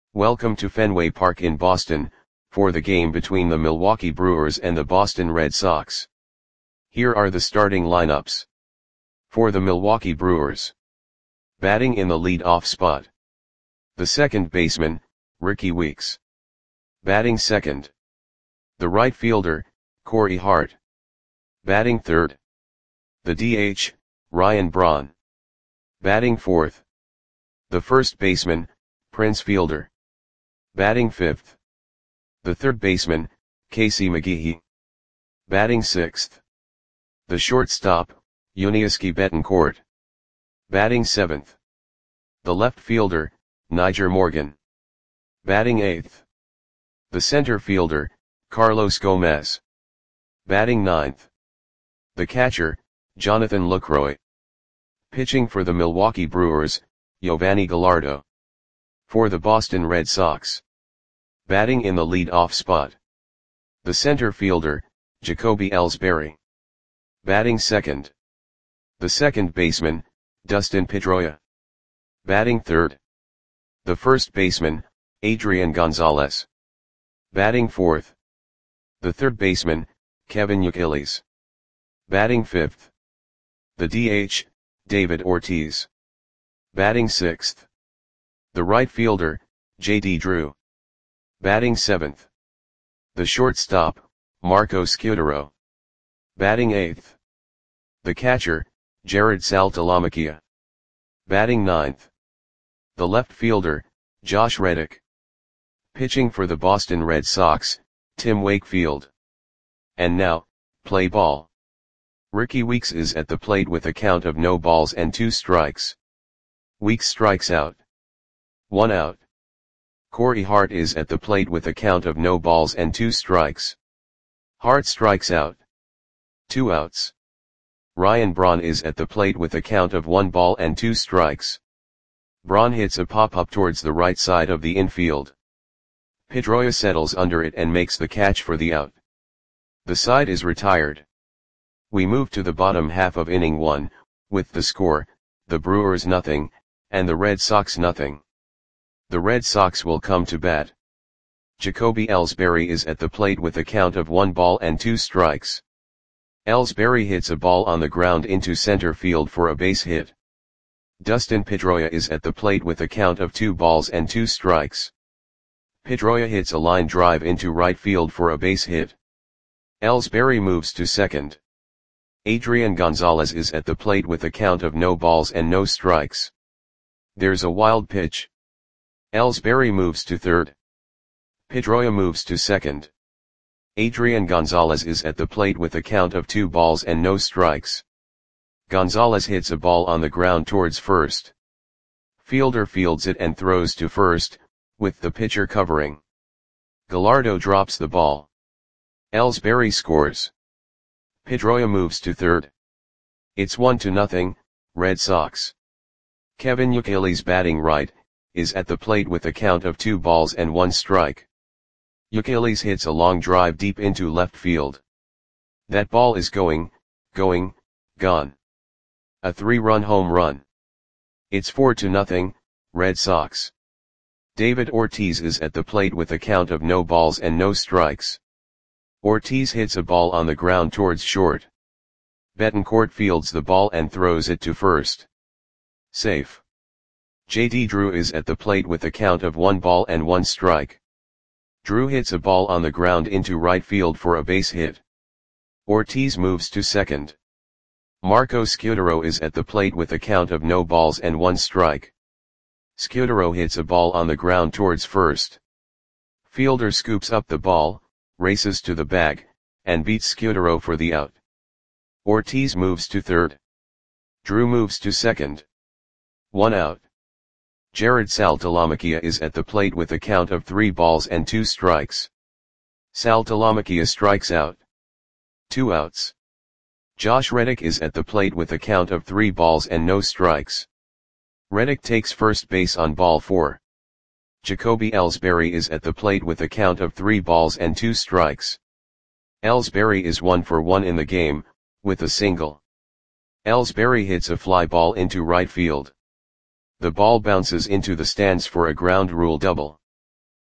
Welcome to Fenway Park in Boston, for the game between the Milwaukee Brewers and the Boston Red Sox. Here are the starting lineups. For the Milwaukee Brewers. Batting in the lead-off spot. The second baseman, Rickie Weeks. Batting second. The right fielder, Corey Hart. Batting third. The DH, Ryan Braun. Batting fourth. The first baseman, Prince Fielder. Batting fifth. The third baseman, Casey McGehee. Batting sixth. The shortstop, Yuniesky Betancourt. Batting seventh. The left fielder, Nyjer Morgan. Batting eighth. The center fielder, Carlos Gomez. Batting ninth. The catcher, Jonathan Lucroy. Pitching for the Milwaukee Brewers, Yovani Gallardo. For the Boston Red Sox. Batting in the lead-off spot. The center fielder, Jacoby Ellsbury. Batting second. The second baseman, Dustin Pedroia. Batting third. The first baseman, Adrian Gonzalez. Batting fourth. The third baseman, Kevin Youkilis. Batting fifth. The DH, David Ortiz. Batting sixth. The right fielder, J.D. Drew. Batting seventh. The shortstop, Marco Scutaro. Batting eighth. The catcher, Jared Saltalamacchia. Batting ninth. The left fielder, Josh Reddick. Pitching for the Boston Red Sox, Tim Wakefield. And now, play ball. Rickie Weeks is at the plate with a count of no balls and 2 strikes. Weeks strikes out. 1 out. Corey Hart is at the plate with a count of no balls and 2 strikes. Hart strikes out. 2 outs. Ryan Braun is at the plate with a count of 1 ball and 2 strikes. Braun hits a pop-up towards the right side of the infield. Pedroia settles under it and makes the catch for the out. The side is retired. We move to the bottom half of inning 1, with the score, the Brewers nothing, and the Red Sox nothing. The Red Sox will come to bat. Jacoby Ellsbury is at the plate with a count of 1 ball and 2 strikes. Ellsbury hits a ball on the ground into center field for a base hit. Dustin Pedroia is at the plate with a count of 2 balls and 2 strikes. Pedroia hits a line drive into right field for a base hit. Ellsbury moves to second. Adrian Gonzalez is at the plate with a count of no balls and no strikes. There's a wild pitch. Ellsbury moves to third. Pedroia moves to second. Adrian Gonzalez is at the plate with a count of 2 balls and no strikes. Gonzalez hits a ball on the ground towards first. Fielder fields it and throws to first, with the pitcher covering. Gallardo drops the ball. Ellsbury scores. Pedroia moves to third. It's 1-0, Red Sox. Kevin Youkilis, batting right, is at the plate with a count of 2 balls and 1 strike. Youkilis hits a long drive deep into left field. That ball is gone. A 3-run home run. It's 4-0, Red Sox. David Ortiz is at the plate with a count of no balls and no strikes. Ortiz hits a ball on the ground towards short. Betancourt fields the ball and throws it to first. Safe. J.D. Drew is at the plate with a count of 1 ball and 1 strike. Drew hits a ball on the ground into right field for a base hit. Ortiz moves to second. Marco Scutaro is at the plate with a count of no balls and 1 strike. Scutaro hits a ball on the ground towards first. Fielder scoops up the ball, races to the bag, and beats Scutaro for the out. Ortiz moves to third. Drew moves to second. 1 out. Jared Saltalamacchia is at the plate with a count of 3 balls and 2 strikes. Saltalamacchia strikes out. 2 outs. Josh Reddick is at the plate with a count of 3 balls and no strikes. Reddick takes first base on ball 4. Jacoby Ellsbury is at the plate with a count of 3 balls and 2 strikes. Ellsbury is 1 for 1 in the game, with a single. Ellsbury hits a fly ball into right field. The ball bounces into the stands for a ground rule double.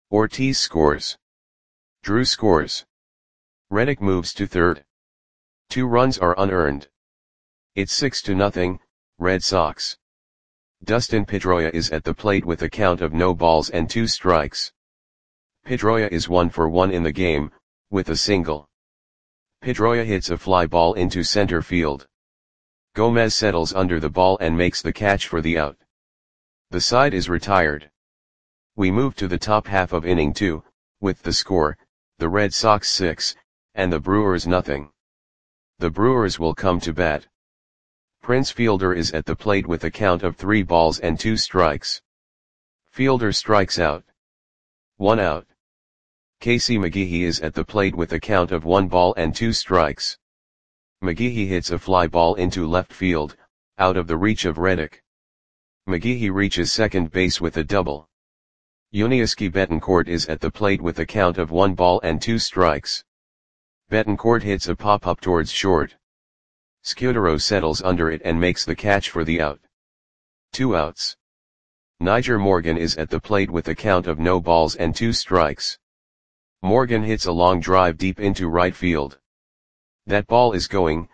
Ortiz scores. Drew scores. Reddick moves to third. 2 runs are unearned. It's 6-0, Red Sox. Dustin Pedroia is at the plate with a count of no balls and 2 strikes. Pedroia is 1 for 1 in the game, with a single. Pedroia hits a fly ball into center field. Gomez settles under the ball and makes the catch for the out. The side is retired. We move to the top half of inning 2, with the score, the Red Sox 6, and the Brewers nothing. The Brewers will come to bat. Prince Fielder is at the plate with a count of 3 balls and 2 strikes. Fielder strikes out. 1 out. Casey McGehee is at the plate with a count of 1 ball and 2 strikes. McGehee hits a fly ball into left field, out of the reach of Reddick. McGehee reaches second base with a double. Yuniesky Betancourt is at the plate with a count of 1 ball and 2 strikes. Betancourt hits a pop-up towards short. Scudero settles under it and makes the catch for the out. 2 outs. Nyjer Morgan is at the plate with a count of no balls and 2 strikes. Morgan hits a long drive deep into right field. That ball is gone.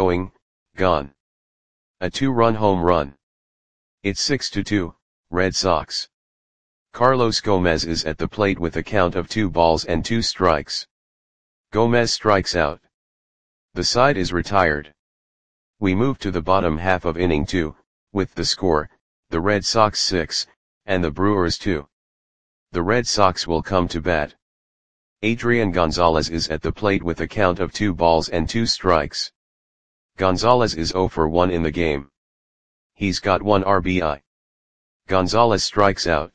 A 2-run home run. It's 6-2, Red Sox. Carlos Gomez is at the plate with a count of 2 balls and 2 strikes. Gomez strikes out. The side is retired. We move to the bottom half of inning 2, with the score, the Red Sox 6, and the Brewers 2. The Red Sox will come to bat. Adrian Gonzalez is at the plate with a count of 2 balls and 2 strikes. Gonzalez is 0 for 1 in the game. He's got 1 RBI. Gonzalez strikes out.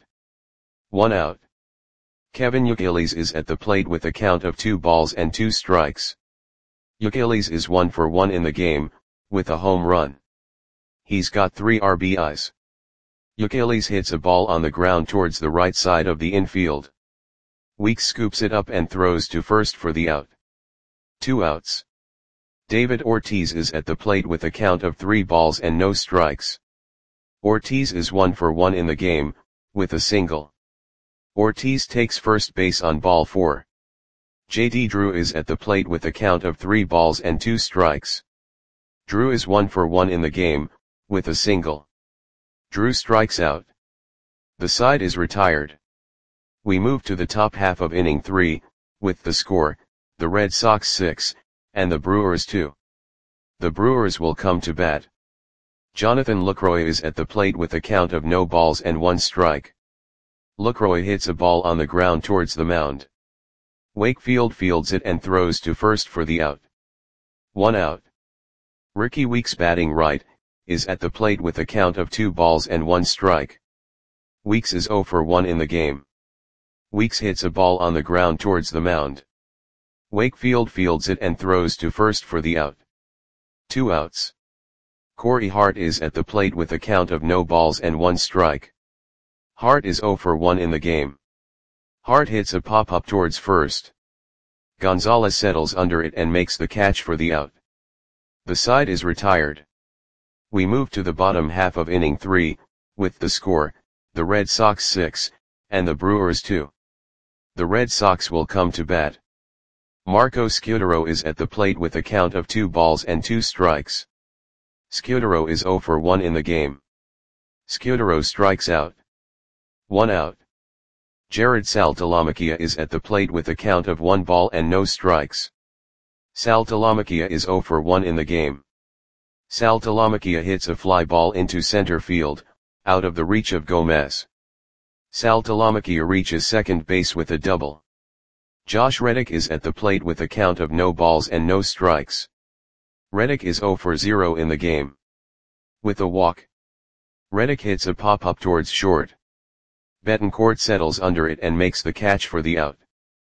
1 out. Kevin Youkilis is at the plate with a count of 2 balls and 2 strikes. Youkilis is 1 for 1 in the game, with a home run. He's got 3 RBIs. Youkilis hits a ball on the ground towards the right side of the infield. Weeks scoops it up and throws to first for the out. 2 outs. David Ortiz is at the plate with a count of 3 balls and no strikes. Ortiz is 1 for 1 in the game, with a single. Ortiz takes first base on ball 4. J.D. Drew is at the plate with a count of 3 balls and 2 strikes. Drew is 1 for 1 in the game, with a single. Drew strikes out. The side is retired. We move to the top half of inning 3, with the score, the Red Sox 6, and the Brewers 2. The Brewers will come to bat. Jonathan Lucroy is at the plate with a count of no balls and 1 strike. Lucroy hits a ball on the ground towards the mound. Wakefield fields it and throws to first for the out. 1 out. Ricky Weeks, batting right, is at the plate with a count of 2 balls and 1 strike. Weeks is 0 for 1 in the game. Weeks hits a ball on the ground towards the mound. Wakefield fields it and throws to first for the out. 2 outs. Corey Hart is at the plate with a count of no balls and 1 strike. Hart is 0 for 1 in the game. Hart hits a pop-up towards first. Gonzalez settles under it and makes the catch for the out. The side is retired. We move to the bottom half of inning 3, with the score, the Red Sox 6, and the Brewers 2. The Red Sox will come to bat. Marco Scudero is at the plate with a count of 2 balls and 2 strikes. Scudero is 0 for 1 in the game. Scudero strikes out. 1 out. Jared Saltalamacchia is at the plate with a count of 1 ball and no strikes. Saltalamacchia is 0 for 1 in the game. Saltalamacchia hits a fly ball into center field, out of the reach of Gomez. Saltalamacchia reaches second base with a double. Josh Reddick is at the plate with a count of no balls and no strikes. Reddick is 0 for 0 in the game. With a walk. Reddick hits a pop-up towards short. Betancourt settles under it and makes the catch for the out.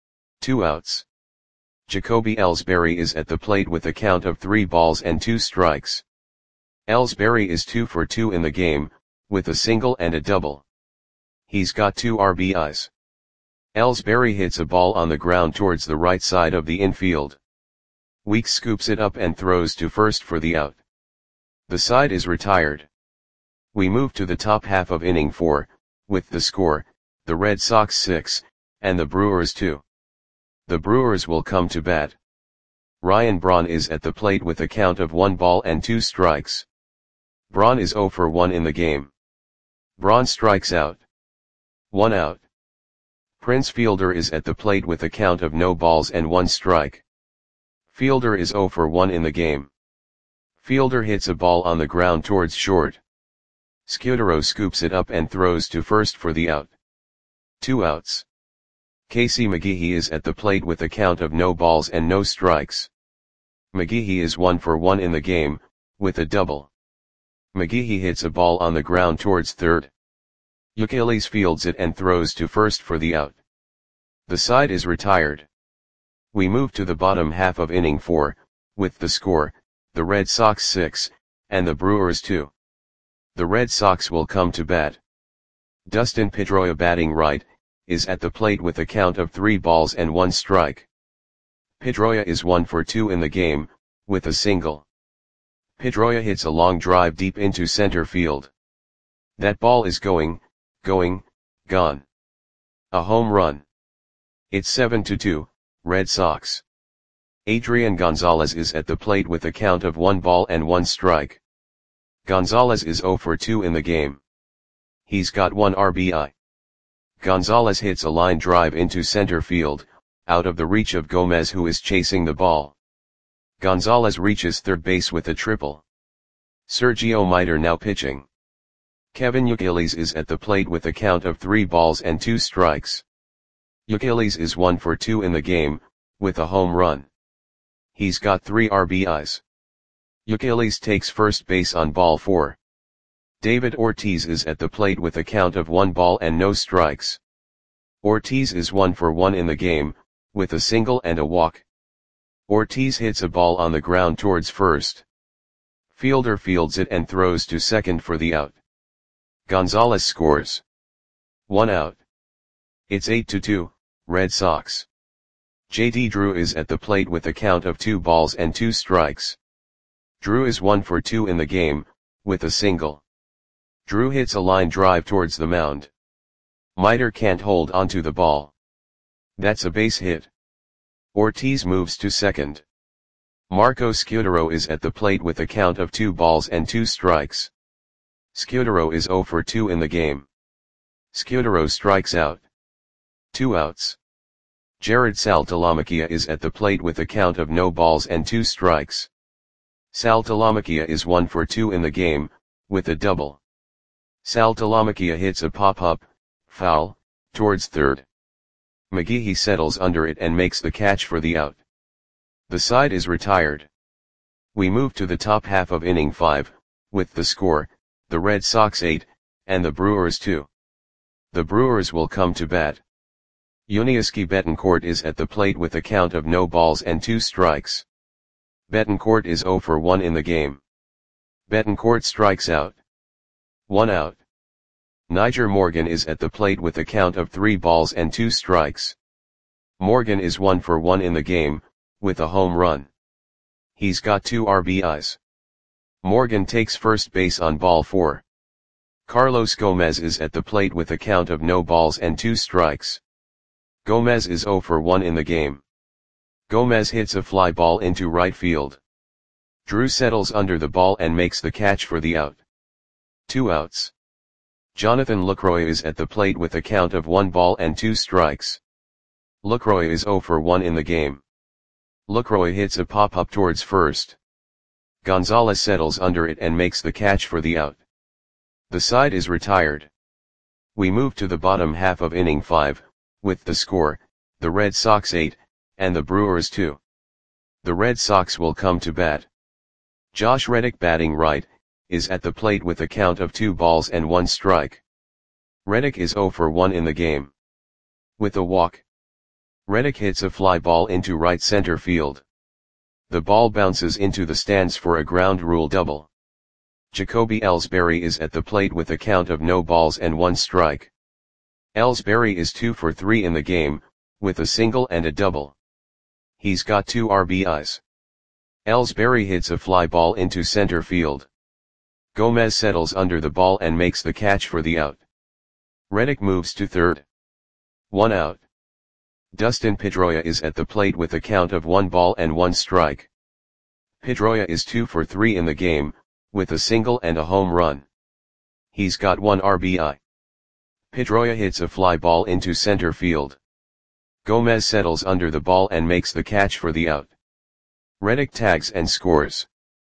2 outs. Jacoby Ellsbury is at the plate with a count of 3 balls and 2 strikes. Ellsbury is 2 for 2 in the game, with a single and a double. He's got 2 RBIs. Ellsbury hits a ball on the ground towards the right side of the infield. Weeks scoops it up and throws to first for the out. The side is retired. We move to the top half of inning 4, with the score, the Red Sox 6, and the Brewers 2. The Brewers will come to bat. Ryan Braun is at the plate with a count of 1 ball and 2 strikes. Braun is 0 for 1 in the game. Braun strikes out. 1 out. Prince Fielder is at the plate with a count of no balls and 1 strike. Fielder is 0 for 1 in the game. Fielder hits a ball on the ground towards short. Scudero scoops it up and throws to first for the out. 2 outs. Casey McGehee is at the plate with a count of no balls and no strikes. McGehee is 1 for 1 in the game, with a double. McGehee hits a ball on the ground towards third. Youkilis fields it and throws to first for the out. The side is retired. We move to the bottom half of inning 4, with the score, the Red Sox 6, and the Brewers 2. The Red Sox will come to bat. Dustin Pedroia, batting right, is at the plate with a count of 3 balls and 1 strike. Pedroia is 1 for 2 in the game, with a single. Pedroia hits a long drive deep into center field. That ball is gone. A home run. It's 7-2, Red Sox. Adrian Gonzalez is at the plate with a count of 1 ball and 1 strike. Gonzalez is 0 for 2 in the game. He's got 1 RBI. Gonzalez hits a line drive into center field, out of the reach of Gomez, who is chasing the ball. Gonzalez reaches third base with a triple. Sergio Miter now pitching. Kevin Youkilis is at the plate with a count of 3 balls and 2 strikes. Youkilis is 1 for 2 in the game, with a home run. He's got 3 RBIs. Youkilis takes first base on ball 4. David Ortiz is at the plate with a count of 1 ball and no strikes. Ortiz is 1 for 1 in the game, with a single and a walk. Ortiz hits a ball on the ground towards first. Fielder fields it and throws to second for the out. Gonzalez scores. 1 out. It's 8-2, Red Sox. J.D. Drew is at the plate with a count of 2 balls and 2 strikes. Drew is 1 for 2 in the game, with a single. Drew hits a line drive towards the mound. Miter can't hold onto the ball. That's a base hit. Ortiz moves to second. Marco Scudero is at the plate with a count of 2 balls and 2 strikes. Scudero is 0 for 2 in the game. Scudero strikes out. 2 outs. Jared Saltalamacchia is at the plate with a count of no balls and 2 strikes. Saltalamacchia is 1 for 2 in the game, with a double. Saltalamacchia hits a pop-up, foul, towards third. McGehee settles under it and makes the catch for the out. The side is retired. We move to the top half of inning 5, with the score, the Red Sox 8, and the Brewers 2. The Brewers will come to bat. Yuniesky Betancourt is at the plate with a count of no balls and 2 strikes. Betancourt is 0 for 1 in the game. Betancourt strikes out. 1 out. Niger Morgan is at the plate with a count of 3 balls and 2 strikes. Morgan is 1 for 1 in the game, with a home run. He's got 2 RBIs. Morgan takes first base on ball 4. Carlos Gomez is at the plate with a count of no balls and 2 strikes. Gomez is 0 for 1 in the game. Gomez hits a fly ball into right field. Drew settles under the ball and makes the catch for the out. 2 outs. Jonathan Lucroy is at the plate with a count of 1 ball and 2 strikes. Lucroy is 0 for 1 in the game. Lucroy hits a pop-up towards first. Gonzalez settles under it and makes the catch for the out. The side is retired. We move to the bottom half of inning 5, with the score, the Red Sox 8, and the Brewers 2. The Red Sox will come to bat. Josh Reddick, batting right, is at the plate with a count of 2 balls and 1 strike. Reddick is 0 for 1 in the game. With a walk. Reddick hits a fly ball into right center field. The ball bounces into the stands for a ground rule double. Jacoby Ellsbury is at the plate with a count of no balls and 1 strike. Ellsbury is 2 for 3 in the game, with a single and a double. He's got 2 RBIs. Ellsbury hits a fly ball into center field. Gomez settles under the ball and makes the catch for the out. Reddick moves to third. 1 out. Dustin Pedroia is at the plate with a count of 1 ball and 1 strike. Pedroia is 2 for 3 in the game, with a single and a home run. He's got 1 RBI. Pedroia hits a fly ball into center field. Gomez settles under the ball and makes the catch for the out. Reddick tags and scores.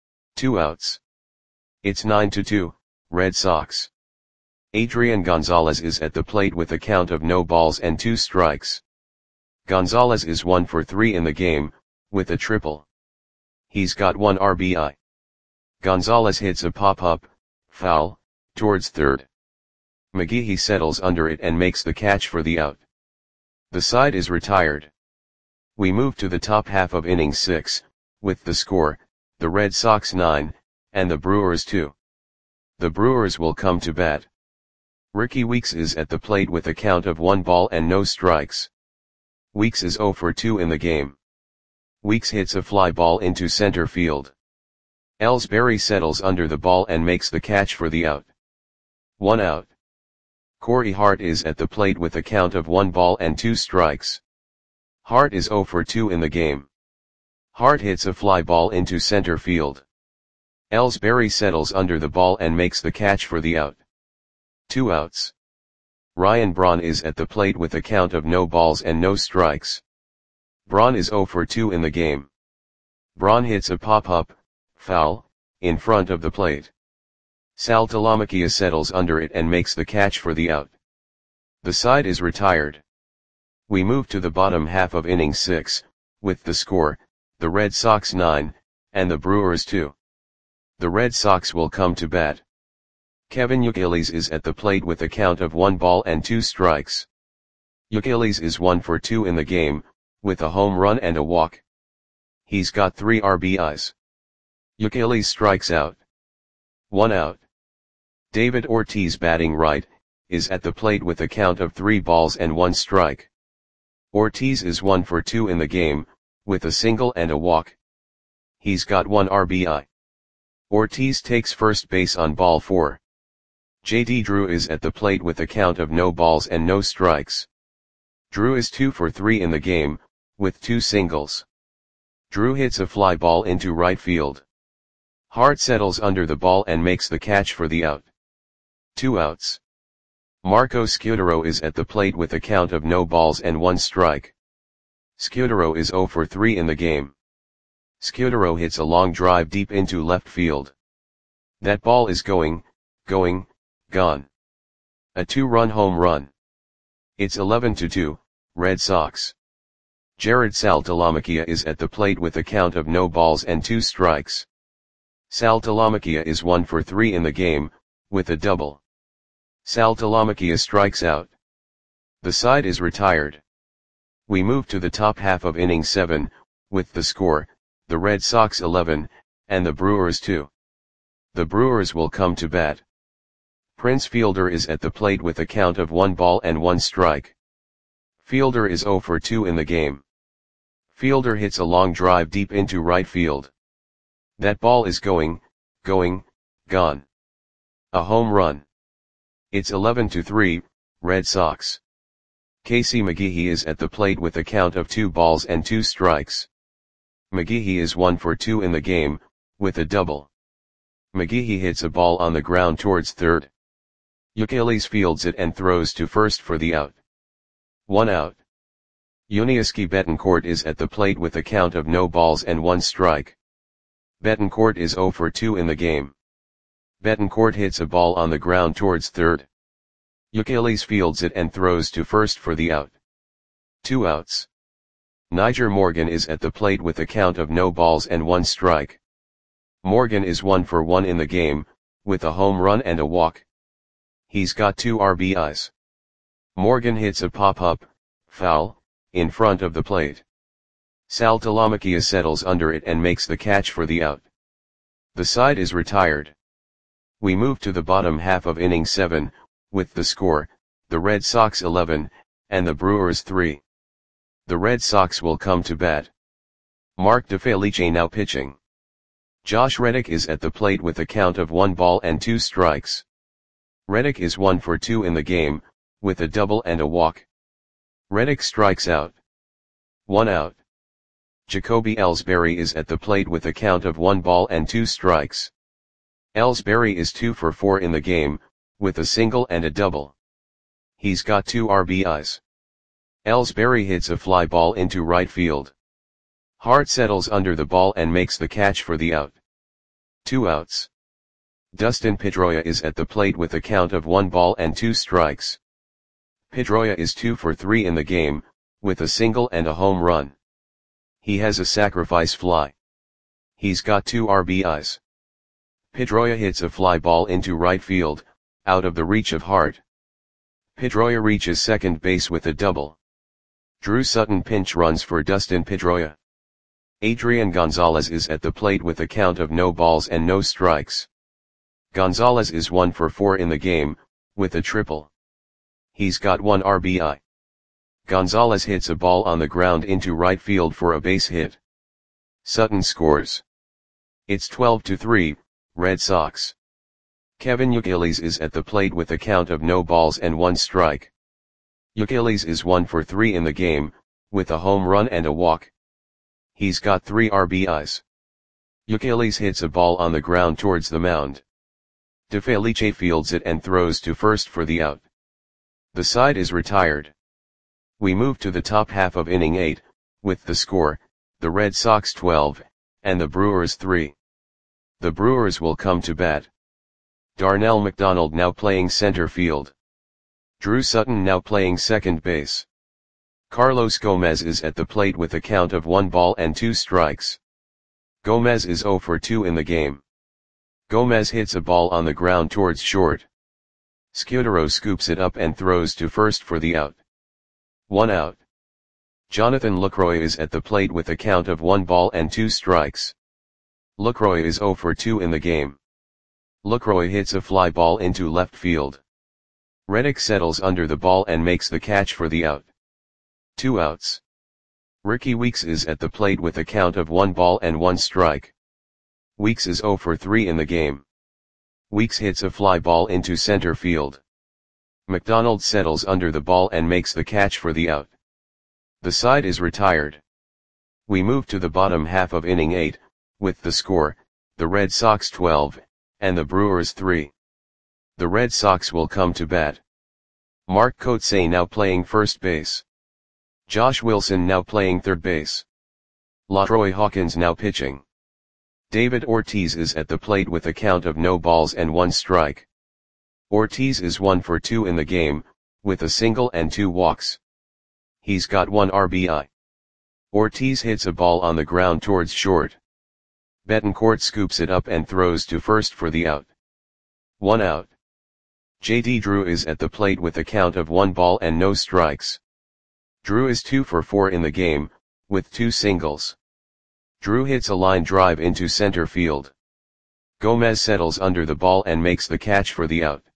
2 outs. It's 9-2, Red Sox. Adrian Gonzalez is at the plate with a count of no balls and 2 strikes. Gonzalez is 1 for 3 in the game, with a triple. He's got 1 RBI. Gonzalez hits a pop-up, foul, towards third. McGehee settles under it and makes the catch for the out. The side is retired. We move to the top half of inning 6, with the score, the Red Sox 9, and the Brewers 2. The Brewers will come to bat. Ricky Weeks is at the plate with a count of 1 ball and no strikes. Weeks is 0 for 2 in the game. Weeks hits a fly ball into center field. Ellsbury settles under the ball and makes the catch for the out. 1 out. Corey Hart is at the plate with a count of 1 ball and 2 strikes. Hart is 0 for 2 in the game. Hart hits a fly ball into center field. Ellsbury settles under the ball and makes the catch for the out. 2 outs. Ryan Braun is at the plate with a count of no balls and no strikes. Braun is 0 for 2 in the game. Braun hits a pop-up, foul, in front of the plate. Sal Talamacchia settles under it and makes the catch for the out. The side is retired. We move to the bottom half of inning 6, with the score, the Red Sox 9, and the Brewers 2. The Red Sox will come to bat. Kevin Youkilis is at the plate with a count of 1 ball and 2 strikes. Youkilis is 1 for 2 in the game, with a home run and a walk. He's got 3 RBIs. Youkilis strikes out. 1 out. David Ortiz, batting right, is at the plate with a count of 3 balls and 1 strike. Ortiz is 1 for 2 in the game, with a single and a walk. He's got 1 RBI. Ortiz takes first base on ball 4. J.D. Drew is at the plate with a count of no balls and no strikes. Drew is 2 for 3 in the game, with 2 singles. Drew hits a fly ball into right field. Hart settles under the ball and makes the catch for the out. 2 outs. Marco Scutaro is at the plate with a count of no balls and 1 strike. Scutaro is 0 for 3 in the game. Scutaro hits a long drive deep into left field. That ball is going, gone. A 2-run home run. It's 11-2, Red Sox. Jared Sal Talamacchia is at the plate with a count of no balls and 2 strikes. Sal Talamacchia is 1 for 3 in the game, with a double. Sal Talamacchia strikes out. The side is retired. We move to the top half of inning 7, with the score, the Red Sox 11, and the Brewers 2. The Brewers will come to bat. Prince Fielder is at the plate with a count of 1 ball and 1 strike. Fielder is 0 for 2 in the game. Fielder hits a long drive deep into right field. That ball is going, gone. A home run. It's 11-3, Red Sox. Casey McGehee is at the plate with a count of 2 balls and 2 strikes. McGehee is 1 for 2 in the game, with a double. McGehee hits a ball on the ground towards third. Youkilis fields it and throws to first for the out. 1 out. Yuniesky Betancourt is at the plate with a count of no balls and 1 strike. Betancourt is 0 for 2 in the game. Betancourt hits a ball on the ground towards third. Youkilis fields it and throws to first for the out. 2 outs. Niger Morgan is at the plate with a count of no balls and 1 strike. Morgan is 1 for 1 in the game, with a home run and a walk. He's got 2 RBIs. Morgan hits a pop-up, foul, in front of the plate. Sal Talamacchia settles under it and makes the catch for the out. The side is retired. We move to the bottom half of inning 7, with the score, the Red Sox 11, and the Brewers 3. The Red Sox will come to bat. Mark DeFelice now pitching. Josh Reddick is at the plate with a count of 1 ball and 2 strikes. Reddick is 1 for 2 in the game, with a double and a walk. Reddick strikes out. 1 out. Jacoby Ellsbury is at the plate with a count of 1 ball and 2 strikes. Ellsbury is 2 for 4 in the game, with a single and a double. He's got 2 RBIs. Ellsbury hits a fly ball into right field. Hart settles under the ball and makes the catch for the out. 2 outs. Dustin Pedroia is at the plate with a count of 1 ball and 2 strikes. Pedroia is 2 for 3 in the game, with a single and a home run. He has a sacrifice fly. He's got 2 RBIs. Pedroia hits a fly ball into right field, out of the reach of Hart. Pedroia reaches second base with a double. Drew Sutton pinch runs for Dustin Pedroia. Adrian Gonzalez is at the plate with a count of no balls and no strikes. Gonzalez is 1 for 4 in the game, with a triple. He's got 1 RBI. Gonzalez hits a ball on the ground into right field for a base hit. Sutton scores. It's 12-3, Red Sox. Kevin Youkilis is at the plate with a count of no balls and 1 strike. Youkilis is 1 for 3 in the game, with a home run and a walk. He's got 3 RBIs. Youkilis hits a ball on the ground towards the mound. DeFelice fields it and throws to first for the out. The side is retired. We move to the top half of inning 8, with the score, the Red Sox 12, and the Brewers 3. The Brewers will come to bat. Darnell McDonald now playing center field. Drew Sutton now playing second base. Carlos Gomez is at the plate with a count of 1 ball and 2 strikes. Gomez is 0 for 2 in the game. Gomez hits a ball on the ground towards short. Scudero scoops it up and throws to first for the out. 1 out. Jonathan Lucroy is at the plate with a count of 1 ball and 2 strikes. Lucroy is 0 for 2 in the game. Lucroy hits a fly ball into left field. Reddick settles under the ball and makes the catch for the out. 2 outs. Ricky Weeks is at the plate with a count of 1 ball and 1 strike. Weeks is 0 for 3 in the game. Weeks hits a fly ball into center field. McDonald settles under the ball and makes the catch for the out. The side is retired. We move to the bottom half of inning 8, with the score, the Red Sox 12, and the Brewers 3. The Red Sox will come to bat. Mark Kotsay now playing first base. Josh Wilson now playing third base. LaTroy Hawkins now pitching. David Ortiz is at the plate with a count of no balls and 1 strike. Ortiz is 1 for 2 in the game, with a single and 2 walks. He's got 1 RBI. Ortiz hits a ball on the ground towards short. Betancourt scoops it up and throws to first for the out. 1 out. J.D. Drew is at the plate with a count of 1 ball and no strikes. Drew is 2 for 4 in the game, with 2 singles. Drew hits a line drive into center field. Gomez settles under the ball and makes the catch for the out.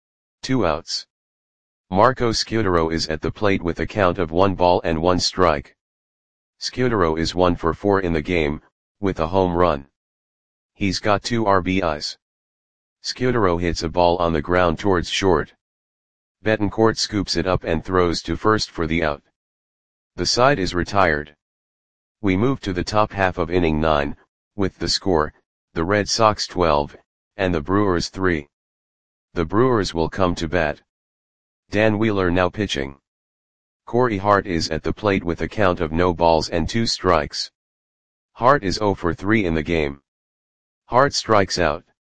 2 outs. Marco Scudero is at the plate with a count of 1 ball and 1 strike. Scudero is 1 for 4 in the game, with a home run. He's got 2 RBIs. Scudero hits a ball on the ground towards short. Betancourt scoops it up and throws to first for the out. The side is retired. We move to the top half of inning 9, with the score, the Red Sox 12, and the Brewers 3. The Brewers will come to bat. Dan Wheeler now pitching. Corey Hart is at the plate with a count of no balls and 2 strikes. Hart is 0 for 3 in the game. Hart strikes out.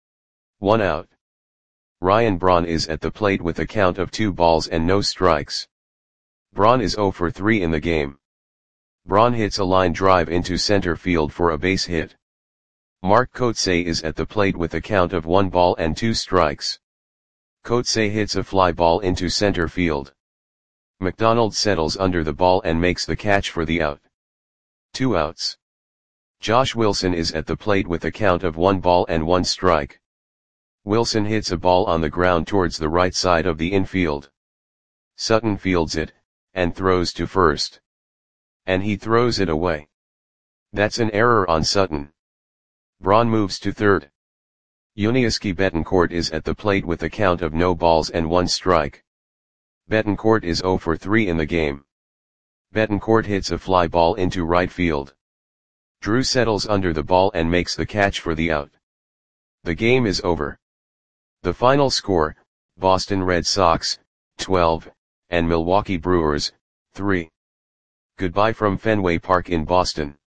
1 out. Ryan Braun is at the plate with a count of 2 balls and no strikes. Braun is 0 for 3 in the game. Braun hits a line drive into center field for a base hit. Mark Kotsay is at the plate with a count of 1 ball and 2 strikes. Kotsay hits a fly ball into center field. McDonald settles under the ball and makes the catch for the out. 2 outs. Josh Wilson is at the plate with a count of 1 ball and 1 strike. Wilson hits a ball on the ground towards the right side of the infield. Sutton fields it, and throws to first. And he throws it away. That's an error on Sutton. Braun moves to third. Yuniesky Betancourt is at the plate with a count of no balls and 1 strike. Betancourt is 0 for 3 in the game. Betancourt hits a fly ball into right field. Drew settles under the ball and makes the catch for the out. The game is over. The final score, Boston Red Sox, 12, and Milwaukee Brewers, 3. Goodbye from Fenway Park in Boston.